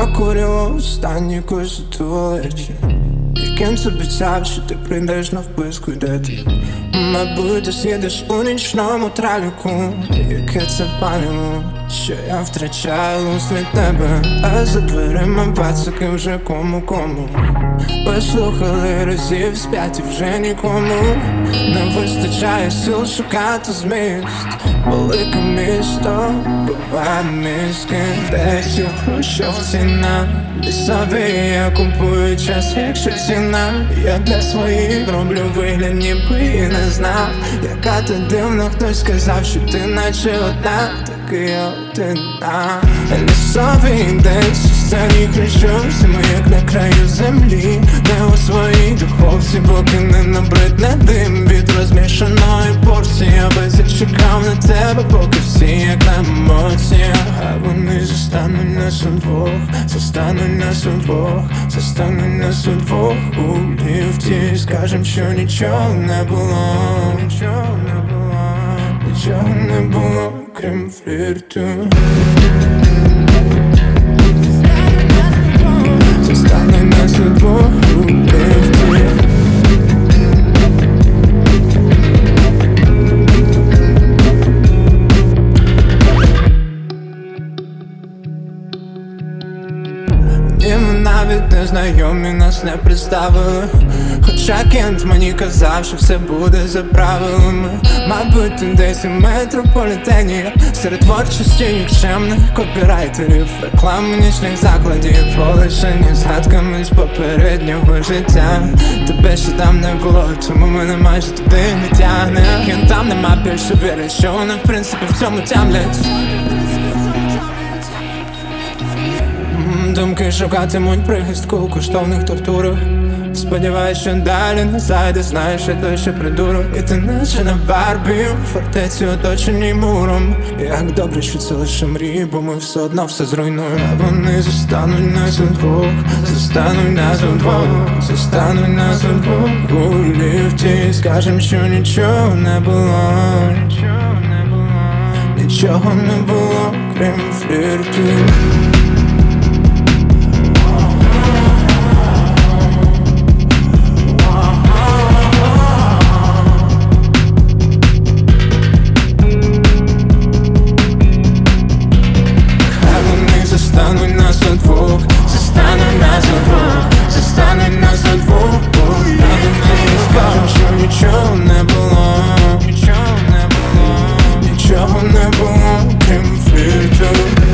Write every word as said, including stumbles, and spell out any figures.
накурював останні курси туалеті, яким ти обіцяв, що ти прийдеш на вписку, де ти мабуть ти сидиш у нічному траліку, яке це паліво, що я втрачаю луз від тебе. А за дверима пацаки вже кому-кому послухали разів з п'ять і вже нікому не вистачає сил шукати зміст. Велике місто буває міське, десь у хрущовці на лісовій я купую час, якщо ціна. Я для своїх роблю вигляд, ніби і не знав. Яка ти дивна, хтось сказав, що ти наче одна, так і я одна. Лісовий десь у сцені хрущовці, ми як на краю землі, не у своїй духовці, поки не набридне дим від розмішаної порції. Я би зачекав на тебе, поки всі як на емоціях. А вони застануть нас удвох, застануть нас удвох, застануть нас удвох у ліфті. Скажем, що нічого не було, нічого не було, нічого не було, крім флірту. Застануть нас удвох у ліфті. І ми навіть не знайомі, нас не представили, хоча кент мені казав, що все буде за правилами. Мабуть, ти десь у метрополітені, серед творчості нікчемних копірайтерів, реклами нічних закладів, полишені згадками з попереднього життя. Тебе ще там не було, тому мене майже туди не тягне. Кентам нема більше віри, що вони в принципі в цьому тямлять. Думки шукатимуть прихистку у коштовних тортурах. Сподіваюсь, що далі не зайде, знаєш, я той ще придурок. І ти наче на Барбі, у фортеці оточеній муром. Як добре, що це лише мрії, бо ми все одно все зруйнуємо. А вони застануть нас удвох, застануть нас удвох, застануть нас удвох у ліфті. Скажем, що нічого не було, нічого не було, нічого не було, крім флірту. Застануть нас удвох, застануть нас удвох, застануть нас удвох, застануть нас удвох. Скажем, що нічого не було, нічого не було, нічого не було, крім флірту.